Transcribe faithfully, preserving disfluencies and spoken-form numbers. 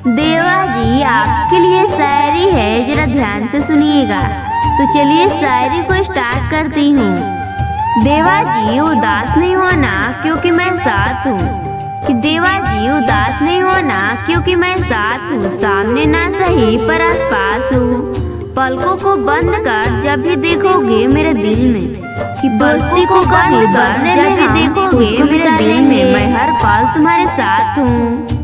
देवा जी आपके लिए शायरी है, जरा ध्यान से सुनिएगा। तो चलिए शायरी को स्टार्ट करती हूँ। देवा जी उदास नहीं होना क्योंकि मैं साथ हूँ, कि देवा जी उदास नहीं होना क्योंकि मैं साथ हूँ। सामने ना सही पर आस पास हूँ। पलकों को बंद कर जब भी देखोगे मेरे दिल में, कि दोस्ती को बंद कर जब भी देखोगे मेरे दिल में, मैं हर पल तुम्हारे साथ हूँ।